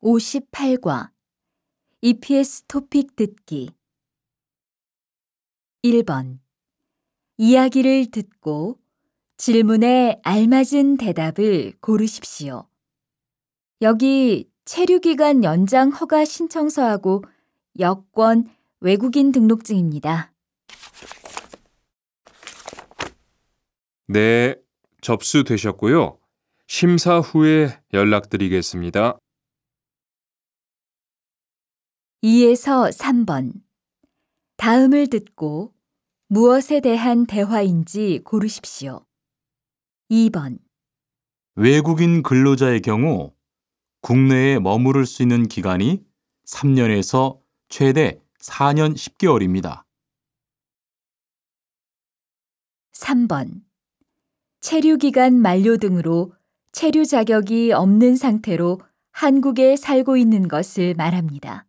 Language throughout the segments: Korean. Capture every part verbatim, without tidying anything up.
오십팔 과 이피에스 토픽 듣기 일 번 이야기를 듣고 질문에 알맞은 대답을 고르십시오. 여기 체류기간 연장 허가 신청서하고 여권, 외국인 등록증입니다. 네, 접수되셨고요. 심사 후에 연락드리겠습니다. 이에서 삼 번 다음을 듣고 무엇에 대한 대화인지 고르십시오. 이 번 외국인 근로자의 경우 국내에 머무를 수 있는 기간이 삼 년에서 최대 사 년 십 개월입니다. 삼 번 체류기간 만료 등으로 체류 자격이 없는 상태로 한국에 살고 있는 것을 말합니다.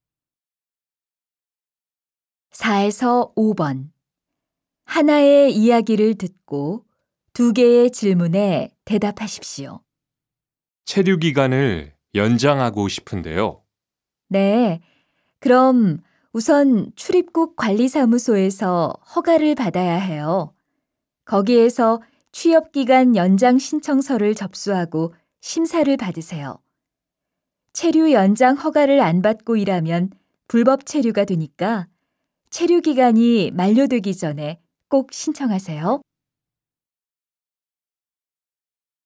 사에서 오 번 하나의 이야기를 듣고 두 개의 질문에 대답하십시오. 체류 기간을 연장하고 싶은데요. 네, 그럼 우선 출입국 관리사무소에서 허가를 받아야 해요. 거기에서 취업기간 연장 신청서를 접수하고 심사를 받으세요. 체류 연장 허가를 안 받고 일하면 불법 체류가 되니까 체류 기간이 만료되기 전에 꼭 신청하세요.